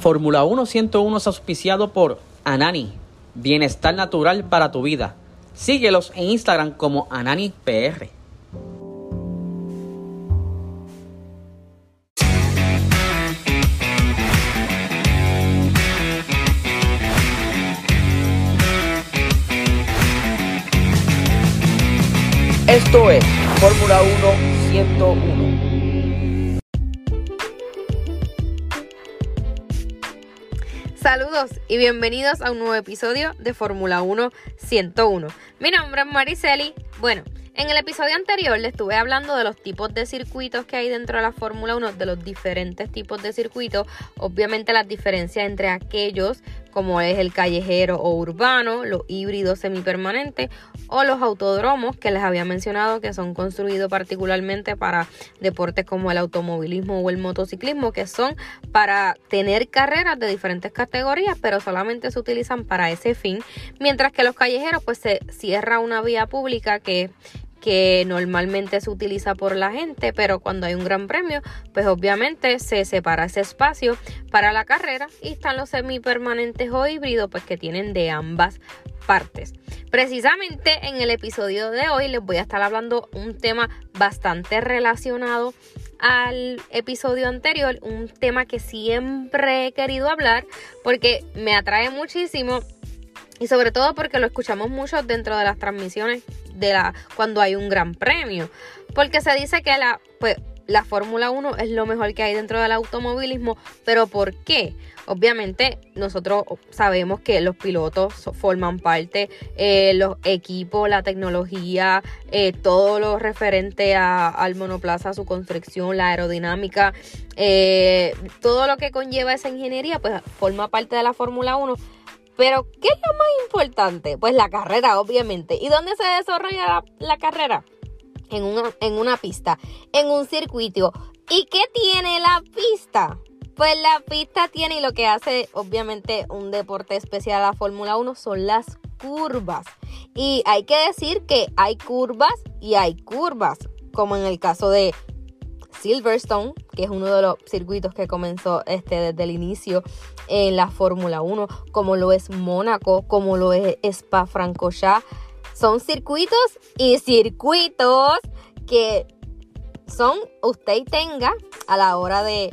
Fórmula 1 101 es auspiciado por Anani, bienestar natural para tu vida. Síguelos en Instagram como AnaniPR. Esto es Fórmula 1 101. Saludos y bienvenidos a un nuevo episodio de Fórmula 1 101. Mi nombre es Mariceli. Bueno, en el episodio anterior les estuve hablando de los tipos de circuitos que hay dentro de la Fórmula 1, de los diferentes tipos de circuitos, obviamente las diferencias entre aquellos como es el callejero o urbano, los híbridos semipermanentes o los autódromos que les había mencionado que son construidos particularmente para deportes como el automovilismo o el motociclismo, que son para tener carreras de diferentes categorías, pero solamente se utilizan para ese fin, mientras que los callejeros pues se cierra una vía pública que normalmente se utiliza por la gente, pero cuando hay un gran premio, pues obviamente se separa ese espacio para la carrera y están los semipermanentes o híbridos, pues que tienen de ambas partes. Precisamente en el episodio de hoy les voy a estar hablando un tema bastante relacionado al episodio anterior, un tema que siempre he querido hablar porque me atrae muchísimo. Y sobre todo porque lo escuchamos mucho dentro de las transmisiones cuando hay un gran premio. Porque se dice que la Fórmula 1 es lo mejor que hay dentro del automovilismo. ¿Pero por qué? Obviamente nosotros sabemos que los pilotos forman parte, los equipos, la tecnología, todo lo referente al monoplaza, su construcción, la aerodinámica, todo lo que conlleva esa ingeniería, pues forma parte de la Fórmula 1. Pero, ¿qué es lo más importante? Pues la carrera, obviamente. ¿Y dónde se desarrolla la carrera? En una pista, en un circuito. ¿Y qué tiene la pista? Pues la pista tiene, y lo que hace, obviamente, un deporte especial a la Fórmula 1 son las curvas. Y hay que decir que hay curvas y hay curvas, como en el caso de Silverstone, que es uno de los circuitos que comenzó desde el inicio en la Fórmula 1, como lo es Mónaco, como lo es Spa-Francorchamps. Son circuitos y circuitos que son usted y tenga a la hora de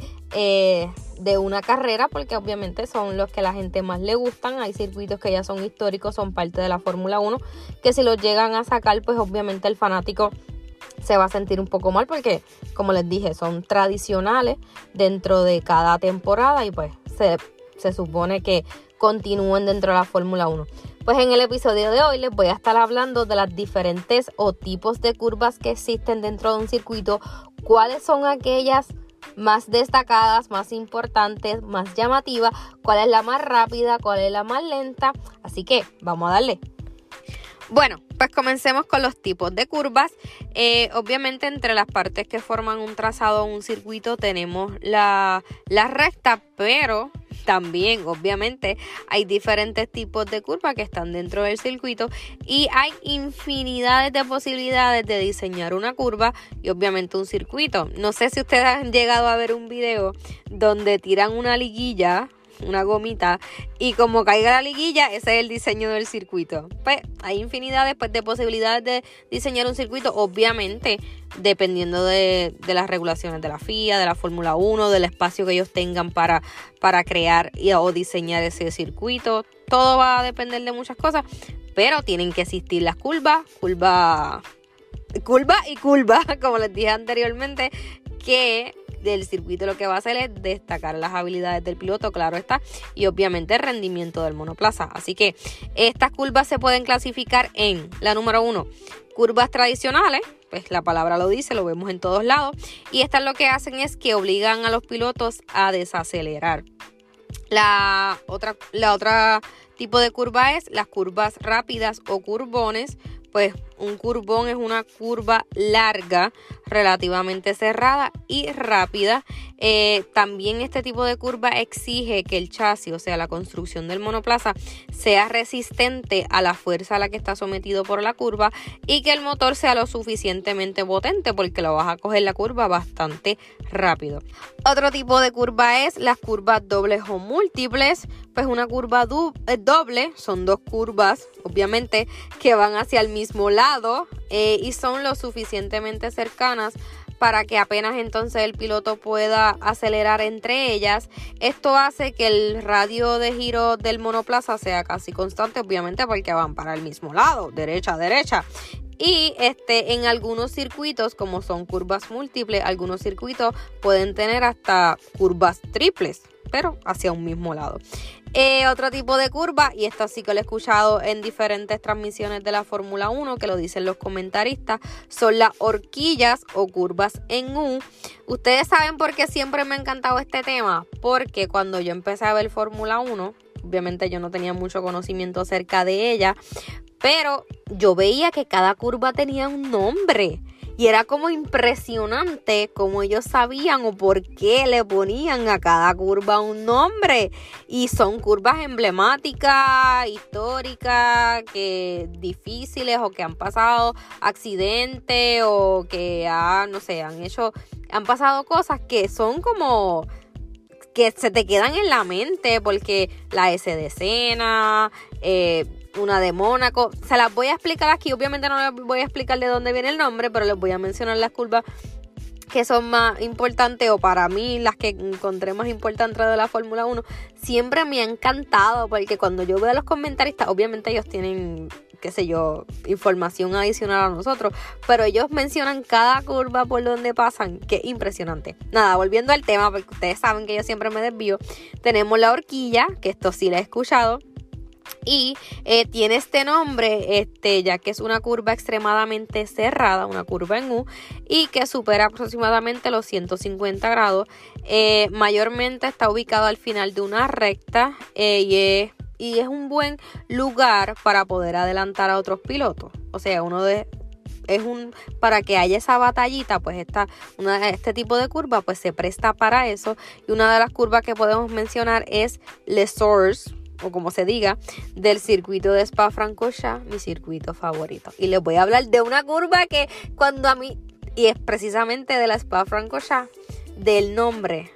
una carrera, porque obviamente son los que a la gente más le gustan. Hay circuitos que ya son históricos, son parte de la Fórmula 1, que si los llegan a sacar, pues obviamente el fanático se va a sentir un poco mal porque, como les dije, son tradicionales dentro de cada temporada y pues se supone que continúen dentro de la Fórmula 1. Pues en el episodio de hoy les voy a estar hablando de las diferentes o tipos de curvas que existen dentro de un circuito, cuáles son aquellas más destacadas, más importantes, más llamativas, cuál es la más rápida, cuál es la más lenta. Así que vamos a darle. Bueno, pues comencemos con los tipos de curvas. Obviamente entre las partes que forman un trazado o un circuito tenemos la recta, pero también obviamente hay diferentes tipos de curvas que están dentro del circuito y hay infinidades de posibilidades de diseñar una curva y obviamente un circuito. No sé si ustedes han llegado a ver un video donde tiran una liguilla, una gomita, y como caiga la liguilla, ese es el diseño del circuito. Pues hay infinidades de posibilidades de diseñar un circuito, obviamente dependiendo de las regulaciones de la FIA, de la Fórmula 1, del espacio que ellos tengan para crear o diseñar ese circuito. Todo va a depender de muchas cosas, pero tienen que existir las curva y curva, como les dije anteriormente, que del circuito lo que va a hacer es destacar las habilidades del piloto, claro está, y obviamente el rendimiento del monoplaza. Así que estas curvas se pueden clasificar en la número 1, curvas tradicionales, pues la palabra lo dice, lo vemos en todos lados, y estas lo que hacen es que obligan a los pilotos a desacelerar. La otra tipo de curva es las curvas rápidas o curvones, pues un curbón es una curva larga, relativamente cerrada y rápida. También este tipo de curva exige que el chasis, o sea, la construcción del monoplaza, sea resistente a la fuerza a la que está sometido por la curva y que el motor sea lo suficientemente potente porque lo vas a coger la curva bastante rápido. Otro tipo de curva es las curvas dobles o múltiples. Pues una curva doble son dos curvas, obviamente, que van hacia el mismo lado y son lo suficientemente cercanas para que apenas entonces el piloto pueda acelerar entre ellas. Esto hace que el radio de giro del monoplaza sea casi constante, obviamente porque van para el mismo lado, derecha a derecha. Y en algunos circuitos, como son curvas múltiples, algunos circuitos pueden tener hasta curvas triples, pero hacia un mismo lado. Otro tipo de curva, y esto sí que lo he escuchado en diferentes transmisiones de la Fórmula 1, que lo dicen los comentaristas, son las horquillas o curvas en U. Ustedes saben por qué siempre me ha encantado este tema, porque cuando yo empecé a ver Fórmula 1, obviamente yo no tenía mucho conocimiento acerca de ella, pero yo veía que cada curva tenía un nombre. Y era como impresionante cómo ellos sabían o por qué le ponían a cada curva un nombre. Y son curvas emblemáticas, históricas, que difíciles o que han pasado accidentes o que han pasado cosas que son como que se te quedan en la mente, porque la S de Senna, una de Mónaco, se las voy a explicar aquí. Obviamente no les voy a explicar de dónde viene el nombre, pero les voy a mencionar las curvas que son más importantes, o para mí las que encontré más importantes de la Fórmula 1. Siempre me ha encantado, porque cuando yo veo a los comentaristas, obviamente ellos tienen, información adicional a nosotros, pero ellos mencionan cada curva por donde pasan, que es impresionante. Nada, volviendo al tema, porque ustedes saben que yo siempre me desvío, tenemos la horquilla, que esto sí la he escuchado, y tiene este nombre ya que es una curva extremadamente cerrada, una curva en U, y que supera aproximadamente los 150 grados. Mayormente está ubicado al final de una recta y es un buen lugar para poder adelantar a otros pilotos. O sea, para que haya esa batallita, pues este tipo de curva pues se presta para eso. Y una de las curvas que podemos mencionar es Les Source, o como se diga, del circuito de Spa-Francorchamps, mi circuito favorito. Y les voy a hablar de una curva que y es precisamente de la Spa-Francorchamps, del nombre,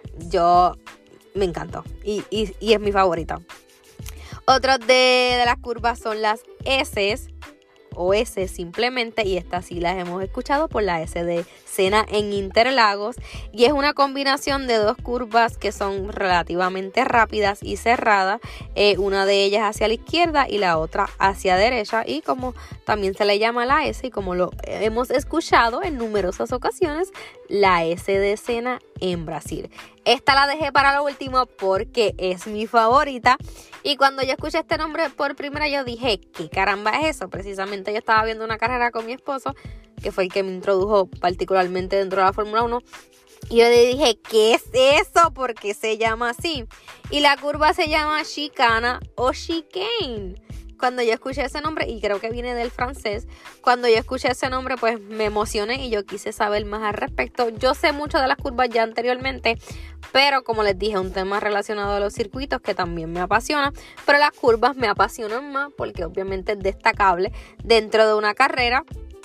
me encantó y es mi favorita. Otras de las curvas son las S o S simplemente, y estas sí las hemos escuchado por la S de Senna en Interlagos, y es una combinación de dos curvas que son relativamente rápidas y cerradas, una de ellas hacia la izquierda y la otra hacia derecha, y como también se le llama la S, y como lo hemos escuchado en numerosas ocasiones, la S de Senna en Brasil. Esta la dejé para lo último porque es mi favorita, y cuando yo escuché este nombre por primera yo dije, ¿qué caramba es eso? Precisamente yo estaba viendo una carrera con mi esposo, que fue el que me introdujo particularmente dentro de la Fórmula 1, y yo le dije, ¿qué es eso? ¿Por qué se llama así? Y la curva se llama chicana o chicane. Cuando yo escuché ese nombre, y creo que viene del francés, cuando yo escuché ese nombre pues me emocioné y yo quise saber más al respecto. Yo sé mucho de las curvas ya anteriormente, pero como les dije, un tema relacionado a los circuitos que también me apasiona, pero las curvas me apasionan más porque obviamente es destacable dentro de una carrera.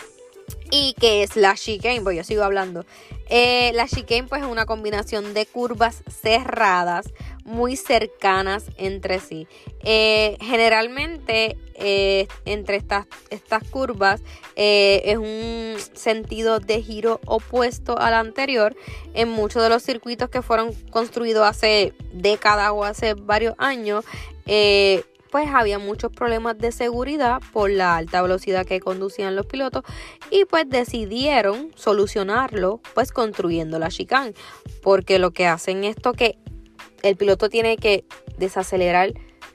Y que es la chicane, pues yo sigo hablando. La chicane pues es una combinación de curvas cerradas, muy cercanas entre sí. Generalmente entre estas curvas es un sentido de giro opuesto al anterior. En muchos de los circuitos que fueron construidos hace décadas o hace varios años, pues había muchos problemas de seguridad por la alta velocidad que conducían los pilotos, y pues decidieron solucionarlo pues construyendo la chicane, porque lo que hacen es que el piloto tiene que desacelerar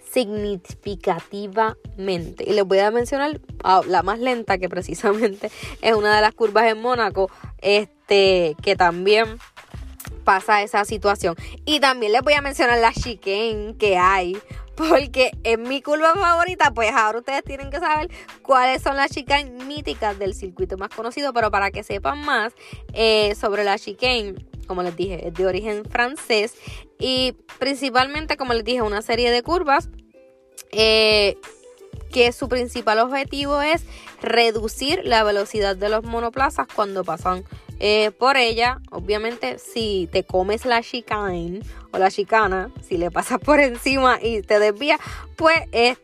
significativamente. Y les voy a mencionar la más lenta, que precisamente es una de las curvas en Mónaco, que también pasa esa situación. Y también les voy a mencionar la chicane que hay porque es mi curva favorita, pues ahora ustedes tienen que saber cuáles son las chicane míticas del circuito más conocido. Pero para que sepan más sobre la chicane, como les dije, es de origen francés y principalmente, como les dije, una serie de curvas que su principal objetivo es reducir la velocidad de los monoplazas cuando pasan por ella. Obviamente, si te comes la chicane o la chicana, si le pasas por encima y te desvías, pues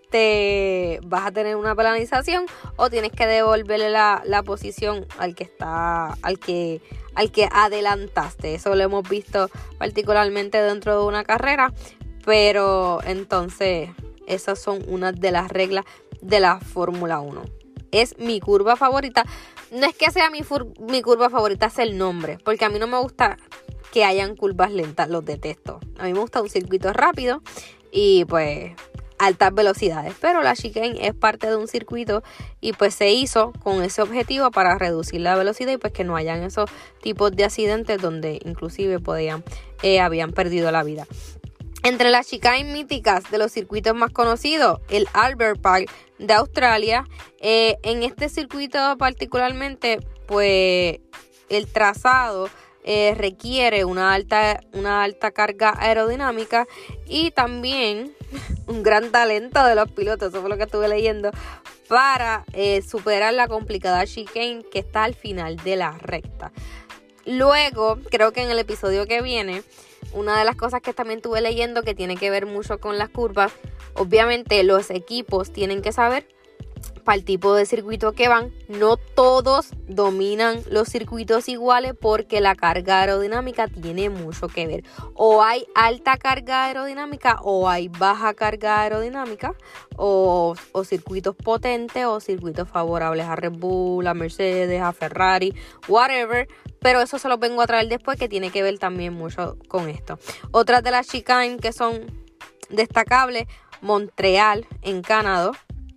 vas a tener una penalización o tienes que devolverle la posición al que adelantaste. Eso lo hemos visto particularmente dentro de una carrera, pero entonces esas son unas de las reglas de la Fórmula 1. Es mi curva favorita. No es que sea mi curva favorita, es el nombre, porque a mí no me gusta que hayan curvas lentas, los detesto. A mí me gusta un circuito rápido y pues altas velocidades, pero la chicane es parte de un circuito y pues se hizo con ese objetivo para reducir la velocidad y pues que no hayan esos tipos de accidentes donde inclusive habían perdido la vida. Entre las chicane míticas de los circuitos más conocidos, el Albert Park de Australia. En este circuito particularmente, pues el trazado requiere una alta carga aerodinámica y también un gran talento de los pilotos, eso fue lo que estuve leyendo, para superar la complicada chicane que está al final de la recta. Luego, creo que en el episodio que viene, una de las cosas que también estuve leyendo que tiene que ver mucho con las curvas, obviamente los equipos tienen que saber para el tipo de circuito que van. No todos dominan los circuitos iguales porque la carga aerodinámica tiene mucho que ver. O hay alta carga aerodinámica o hay baja carga aerodinámica, o circuitos potentes o circuitos favorables a Red Bull, a Mercedes, a Ferrari, whatever. Pero eso se los vengo a traer después, que tiene que ver también mucho con esto. Otras de las chicane que son destacables, Montreal en Canadá,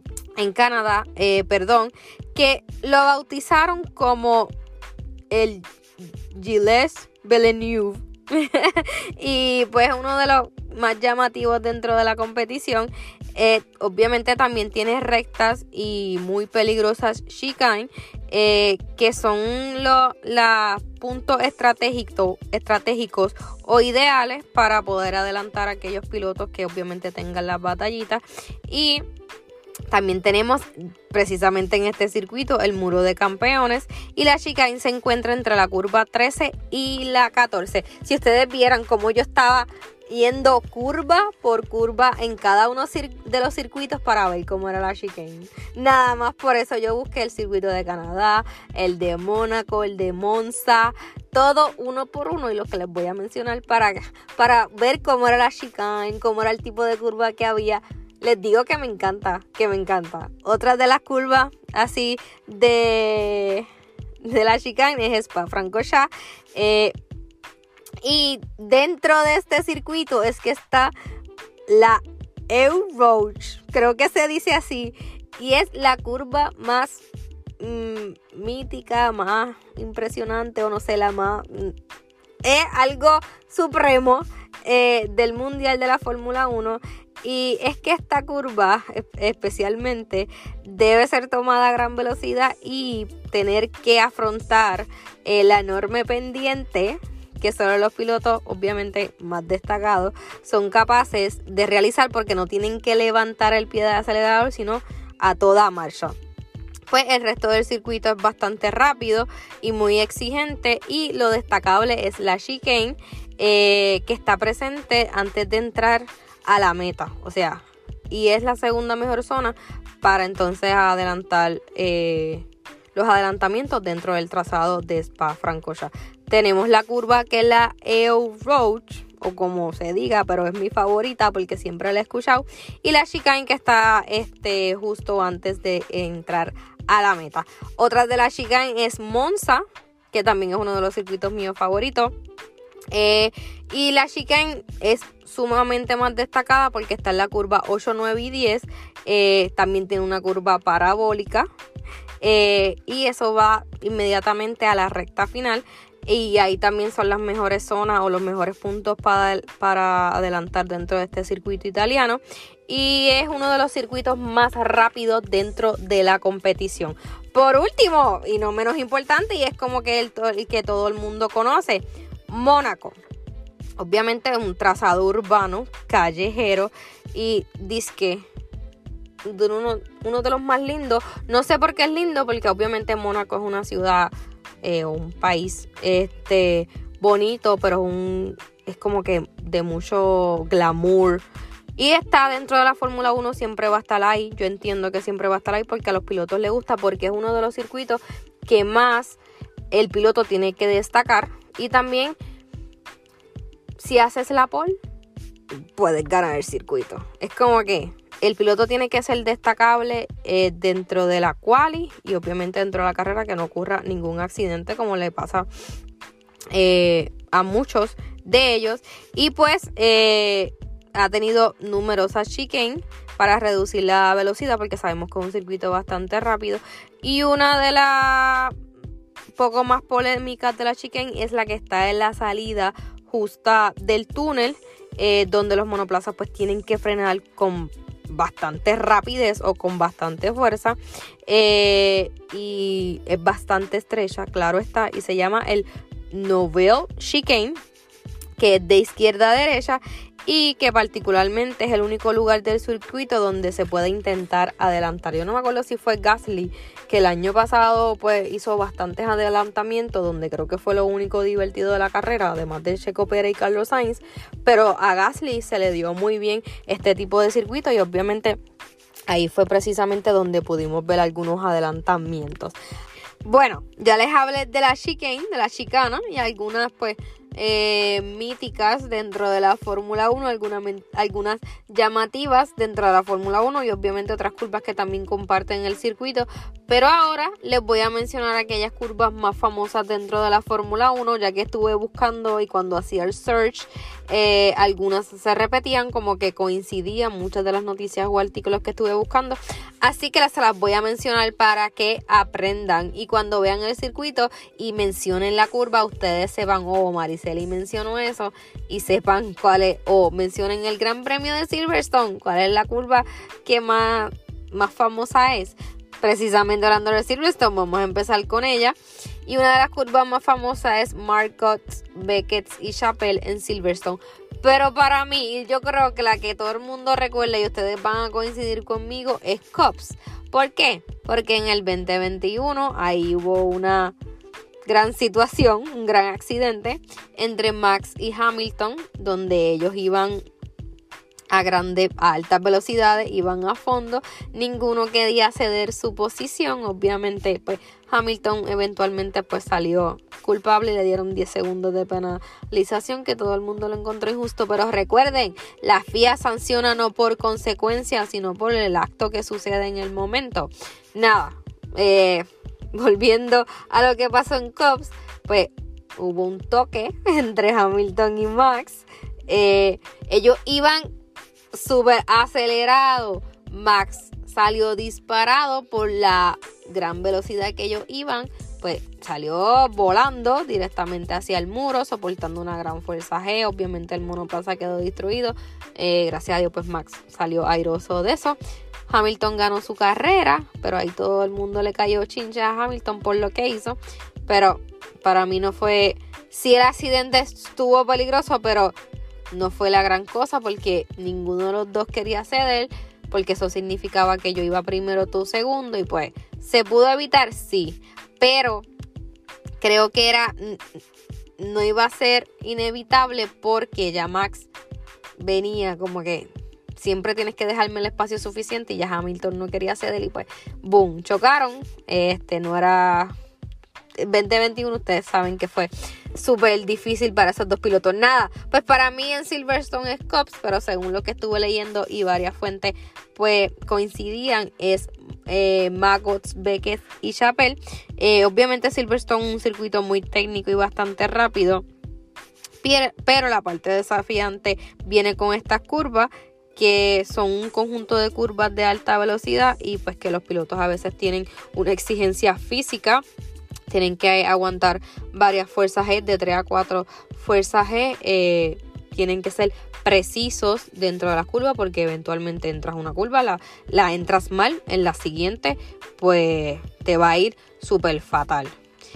que lo bautizaron como el Gilles Villeneuve. Y pues uno de los más llamativos dentro de la competición. Obviamente también tiene rectas y muy peligrosas chicane, que son los puntos estratégicos o ideales para poder adelantar a aquellos pilotos que obviamente tengan las batallitas. Y también tenemos precisamente en este circuito el muro de campeones, y la chicane se encuentra entre la curva 13 y la 14. Si ustedes vieran cómo yo estaba yendo curva por curva en cada uno de los circuitos para ver cómo era la chicane. Nada más por eso yo busqué el circuito de Canadá, el de Mónaco, el de Monza, todo uno por uno, y lo que les voy a mencionar para ver cómo era la chicane, cómo era el tipo de curva que había. Les digo que me encanta. Otra de las curvas así de la chicane es Spa-Francorchamps. Y dentro de este circuito es que está la Eau-Rouge, creo que se dice así, y es la curva más mítica, más impresionante, o no sé, la más... es algo supremo del mundial de la Fórmula 1. Y es que esta curva especialmente debe ser tomada a gran velocidad y tener que afrontar la enorme pendiente que solo los pilotos, obviamente más destacados, son capaces de realizar, porque no tienen que levantar el pie del acelerador, sino a toda marcha. Pues el resto del circuito es bastante rápido y muy exigente, y lo destacable es la chicane que está presente antes de entrar a la meta, o sea, y es la segunda mejor zona para entonces adelantar los adelantamientos dentro del trazado de Spa-Francorchamps. Tenemos la curva que es la Eau-Rouge, o como se diga, pero es mi favorita porque siempre la he escuchado, y la chicane que está justo antes de entrar a la meta. Otra de las chicane es Monza, que también es uno de los circuitos míos favoritos. Y la chicane es sumamente más destacada porque está en la curva 8, 9 y 10. También tiene una curva parabólica, y eso va inmediatamente a la recta final. y ahí también son las mejores zonas o los mejores puntos para adelantar dentro de este circuito italiano, y es uno de los circuitos más rápidos dentro de la competición. Por último, y no menos importante, y es como que el que todo el mundo conoce, Mónaco. Obviamente es un trazado urbano, callejero, y disque uno de los más lindos. No sé por qué es lindo, porque obviamente Mónaco es una ciudad, un país bonito, pero es como que de mucho glamour. Y está dentro de la Fórmula 1, siempre va a estar ahí. Yo entiendo que siempre va a estar ahí porque a los pilotos les gusta, porque es uno de los circuitos que más el piloto tiene que destacar. Y también, si haces la pole, puedes ganar el circuito. Es como que el piloto tiene que ser destacable dentro de la quali y obviamente dentro de la carrera, que no ocurra ningún accidente como le pasa a muchos de ellos. Y pues ha tenido numerosas chicanes para reducir la velocidad, porque sabemos que es un circuito bastante rápido. Y una de las poco más polémicas de la chicane es la que está en la salida justa del túnel, donde los monoplazas pues tienen que frenar con bastante rapidez o con bastante fuerza, y es bastante estrecha, claro está, y se llama el Nouvelle Chicane, que es de izquierda a derecha, y que particularmente es el único lugar del circuito donde se puede intentar adelantar. Yo no me acuerdo si fue Gasly, que el año pasado pues hizo bastantes adelantamientos, donde creo que fue lo único divertido de la carrera, además de Checo Pérez y Carlos Sainz, pero a Gasly se le dio muy bien este tipo de circuito, y obviamente ahí fue precisamente donde pudimos ver algunos adelantamientos. Bueno, ya les hablé de la chicane, de la chicana, y algunas pues míticas dentro de la Fórmula 1, algunas llamativas dentro de la Fórmula 1, y obviamente otras curvas que también comparten el circuito. Pero ahora les voy a mencionar aquellas curvas más famosas dentro de la Fórmula 1, ya que estuve buscando, y cuando hacía el search, algunas se repetían, como que coincidían muchas de las noticias o artículos que estuve buscando. Así que se las voy a mencionar para que aprendan, y cuando vean el circuito y mencionen la curva, ustedes sepan, oh, Mariceli mencionó eso, y sepan cuál es, o mencionen el Gran Premio de Silverstone, cuál es la curva que más famosa es. Precisamente hablando de Silverstone, vamos a empezar con ella. Y una de las curvas más famosas es Marcotte, Beckett y Chapelle en Silverstone. Pero para mí, yo creo que la que todo el mundo recuerda, y ustedes van a coincidir conmigo, es Copse. ¿Por qué? Porque en el 2021 ahí hubo una gran situación, un gran accidente entre Max y Hamilton, donde ellos iban a altas velocidades, iban a fondo, ninguno quería ceder su posición. Obviamente pues Hamilton eventualmente pues salió culpable y le dieron 10 segundos de penalización, que todo el mundo lo encontró injusto. Pero recuerden, la FIA sanciona no por consecuencias, sino por el acto que sucede en el momento. Nada, volviendo a lo que pasó en Copse, pues hubo un toque entre Hamilton y Max. Ellos iban súper acelerado. Max salió disparado por la gran velocidad que ellos iban, pues salió volando directamente hacia el muro, soportando una gran fuerza G. Obviamente el monoplaza quedó destruido. Gracias a Dios pues Max salió airoso de eso. Hamilton ganó su carrera, pero ahí todo el mundo le cayó chincha a Hamilton por lo que hizo. Pero para mí no fue, sí, el accidente estuvo peligroso, pero no fue la gran cosa, porque ninguno de los dos quería ceder, porque eso significaba que yo iba primero, tú segundo, y pues se pudo evitar, sí, pero creo que no iba a ser inevitable, porque ya Max venía como que siempre tienes que dejarme el espacio suficiente, y ya Hamilton no quería ceder, y pues boom, chocaron. No era 2021, ustedes saben que fue súper difícil para esos dos pilotos. Nada, pues para mí en Silverstone es Copse, pero según lo que estuve leyendo y varias fuentes pues coincidían, es Marcotte, Beckett y Chapelle. Obviamente Silverstone es un circuito muy técnico y bastante rápido, pero la parte desafiante viene con estas curvas, que son un conjunto de curvas de alta velocidad, y pues que los pilotos a veces tienen una exigencia física Tienen que aguantar varias fuerzas G, de 3 a 4 fuerzas G. Tienen que ser precisos dentro de la curva porque eventualmente entras a una curva, la entras mal, en la siguiente pues te va a ir súper fatal.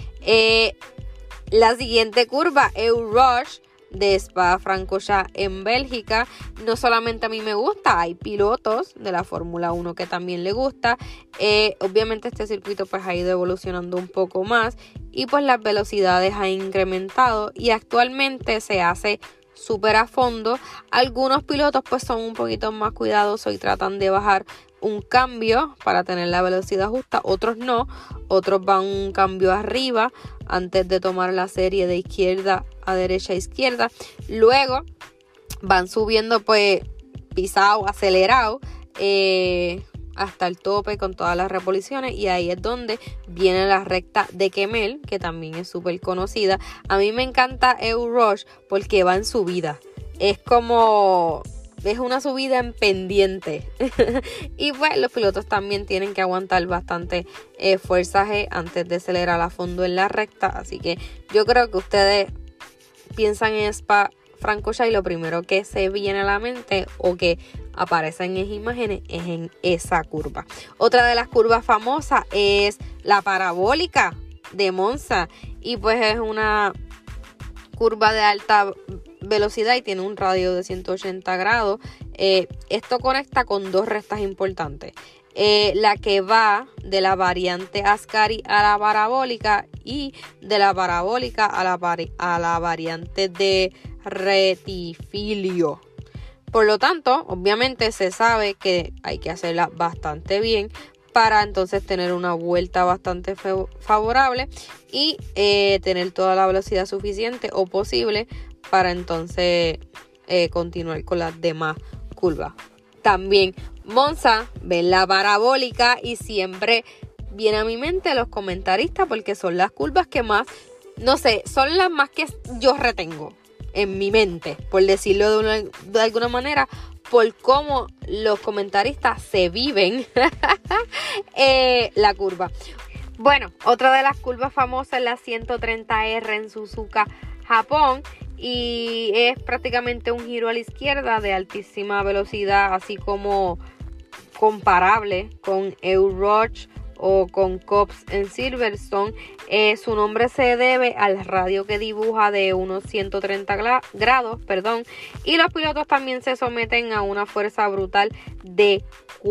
La siguiente curva, Eau-Rouge, de Spa-Francorchamps en Bélgica. No solamente a mí me gusta, hay pilotos de la Fórmula 1 que también le gusta. Obviamente este circuito pues ha ido evolucionando un poco más y pues las velocidades han incrementado y actualmente se hace súper a fondo. Algunos pilotos pues son un poquito más cuidadosos y tratan de bajar un cambio para tener la velocidad justa, otros no, otros van un cambio arriba antes de tomar la serie de izquierda a derecha a izquierda, luego van subiendo pues pisado, acelerado hasta el tope con todas las reposiciones y ahí es donde viene la recta de Kemmel, que también es súper conocida. A mí me encanta Eau-Rouge porque va en subida, es una subida en pendiente y pues los pilotos también tienen que aguantar bastante fuerza G antes de acelerar a fondo en la recta, así que yo creo que ustedes piensan en Spa-Francorchamps y lo primero que se viene a la mente o que aparece en esas imágenes es en esa curva. Otra de las curvas famosas es la parabólica de Monza y pues es una curva de alta velocidad y tiene un radio de 180 grados. Esto conecta con dos rectas importantes. La que va de la variante Ascari a la parabólica y de la parabólica a la variante de Retifilio. Por lo tanto, obviamente se sabe que hay que hacerla bastante bien para entonces tener una vuelta bastante favorable y tener toda la velocidad suficiente o posible para entonces continuar con las demás curvas. También Monza, ven la parabólica y siempre viene a mi mente los comentaristas porque son las curvas que más, no sé, son las más que yo retengo en mi mente, por decirlo de alguna manera, por cómo los comentaristas se viven la curva. Bueno, otra de las curvas famosas es la 130R en Suzuka, Japón, y es prácticamente un giro a la izquierda de altísima velocidad, así como comparable con Eau-Rouge o con Copse en Silverstone. Su nombre se debe al radio que dibuja de unos 130 grados, y los pilotos también se someten a una fuerza brutal de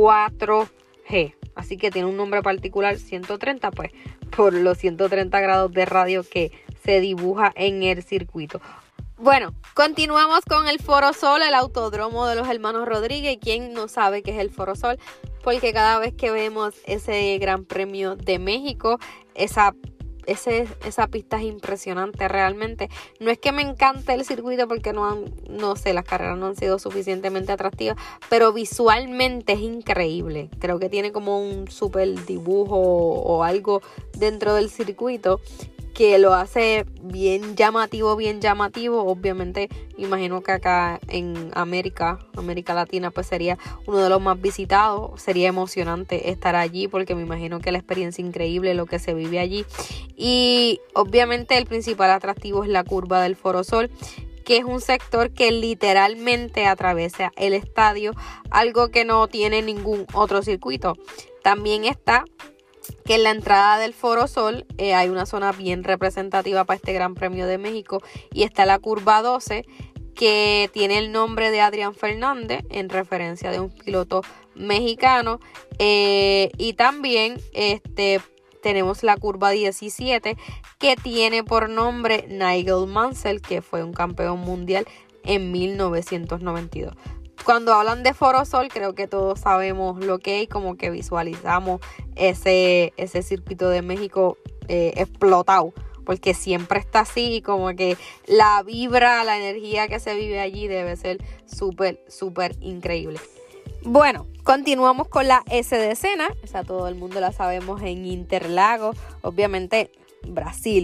4G. Así que tiene un nombre particular 130, pues por los 130 grados de radio que se dibuja en el circuito. Bueno, continuamos con el Foro Sol, el autódromo de los hermanos Rodríguez. Y quién no sabe qué es el Foro Sol, porque cada vez que vemos ese Gran Premio de México, esa pista es impresionante realmente. No es que me encante el circuito porque no sé, las carreras no han sido suficientemente atractivas, pero visualmente es increíble. Creo que tiene como un super dibujo o algo dentro del circuito que lo hace bien llamativo. Obviamente, imagino que acá en América Latina, pues sería uno de los más visitados. Sería emocionante estar allí porque me imagino que la experiencia increíble, lo que se vive allí. Y obviamente el principal atractivo es la curva del Foro Sol, que es un sector que literalmente atraviesa el estadio, algo que no tiene ningún otro circuito. También está que en la entrada del Foro Sol hay una zona bien representativa para este Gran Premio de México y está la curva 12, que tiene el nombre de Adrián Fernández en referencia de un piloto mexicano, y también tenemos la curva 17 que tiene por nombre Nigel Mansell, que fue un campeón mundial en 1992. Cuando hablan de Foro Sol, creo que todos sabemos lo que es, como que visualizamos ese circuito de México explotado, porque siempre está así y como que la vibra, la energía que se vive allí debe ser súper, súper increíble. Bueno, continuamos con la S de Senna, esa todo el mundo la sabemos en Interlagos, obviamente Brasil.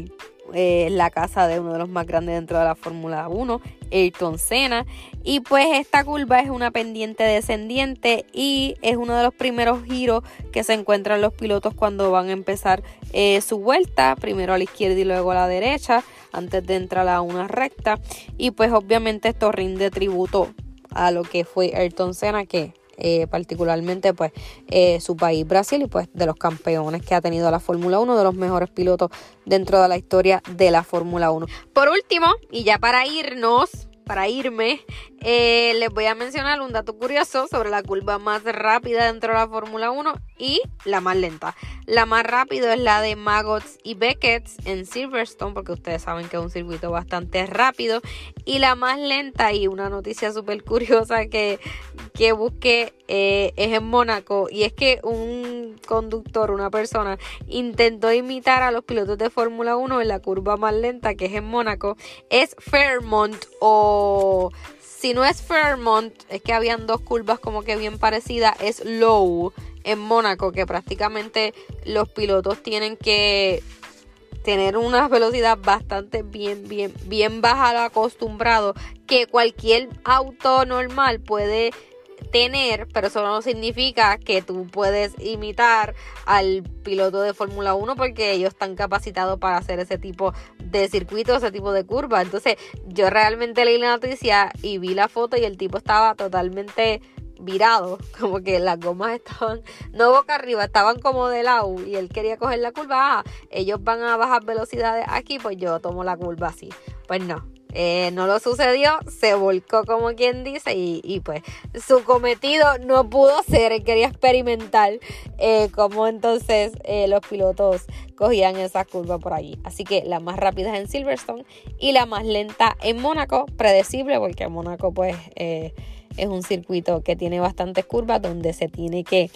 la casa de uno de los más grandes dentro de la Fórmula 1, Ayrton Senna. Y pues esta curva es una pendiente descendiente y es uno de los primeros giros que se encuentran los pilotos cuando van a empezar su vuelta, primero a la izquierda y luego a la derecha, antes de entrar a una recta. Y pues obviamente esto rinde tributo a lo que fue Ayrton Senna, que particularmente pues su país Brasil, y pues de los campeones que ha tenido la Fórmula 1, de los mejores pilotos dentro de la historia de la Fórmula 1. Por último, y ya para irme, les voy a mencionar un dato curioso sobre la curva más rápida dentro de la Fórmula 1 y la más lenta. La más rápida es la de Maggots y Beckett en Silverstone, porque ustedes saben que es un circuito bastante rápido. Y la más lenta, y una noticia súper curiosa que busqué, es en Mónaco. Y es que un conductor, una persona, intentó imitar a los pilotos de Fórmula 1 en la curva más lenta, que es en Mónaco. Es Fairmont, o si no es Fairmont, es que habían dos curvas como que bien parecidas, es Low en Mónaco, que prácticamente los pilotos tienen que tener una velocidad bastante bien baja a lo acostumbrado, que cualquier auto normal puede tener, pero eso no significa que tú puedes imitar al piloto de Fórmula 1, porque ellos están capacitados para hacer ese tipo de circuitos, ese tipo de curvas. Entonces yo realmente leí la noticia y vi la foto y el tipo estaba totalmente virado, como que las gomas estaban no boca arriba, estaban como de lado, y él quería coger la curva. Ellos van a bajar velocidades aquí, pues yo tomo la curva así. Pues no lo sucedió, se volcó como quien dice, y pues su cometido no pudo ser. Él quería experimentar cómo entonces los pilotos cogían esa curva por allí. Así que la más rápida es en Silverstone y la más lenta en Mónaco, predecible, porque Mónaco pues es un circuito que tiene bastantes curvas donde se tiene que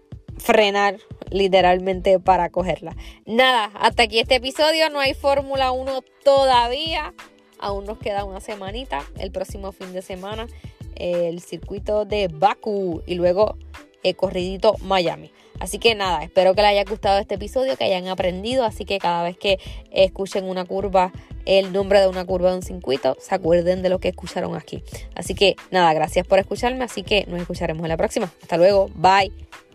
frenar literalmente para cogerla. Nada, hasta aquí este episodio. No hay Fórmula 1 todavía. Aún nos queda una semanita. El próximo fin de semana el circuito de Bakú y luego el corridito Miami. Así que nada, espero que les haya gustado este episodio, que hayan aprendido. Así que cada vez que escuchen una curva, el nombre de una curva de un circuito, se acuerden de lo que escucharon aquí. Así que nada, gracias por escucharme. Así que nos escucharemos en la próxima. Hasta luego, bye.